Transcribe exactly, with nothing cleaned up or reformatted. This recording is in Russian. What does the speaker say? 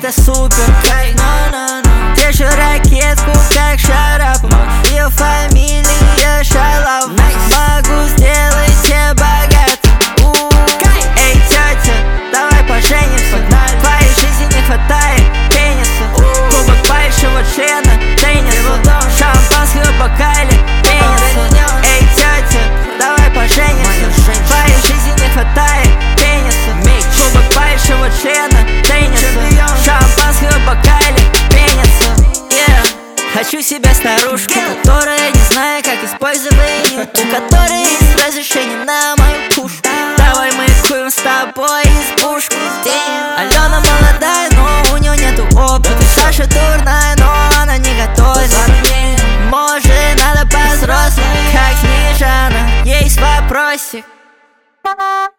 это супер кайф. Держу ракетку как Шарапов, ее фамилия Шалав. Могу сделать тебя богатым. Эй, тетя, давай поженимся. В твоей жизни не хватает пениса. Кубок большого члена, тенниса, шампанское в бокале, пениса. Эй, тетя, давай поженимся. В твоей жизни не хватает пениса. Кубок большого члена, тенниса, шампанское в бокале, пениса. Yeah. Хочу себе старушку, которая не знает, как использовать нюд, у которой есть разрешение на мою пушку. Давай мы куем с тобой избушку. Алена молодая, но у нее нету опыта. Саша дурная, но она не готова. Может, надо по-взрослому, как Снежана. Есть вопросик.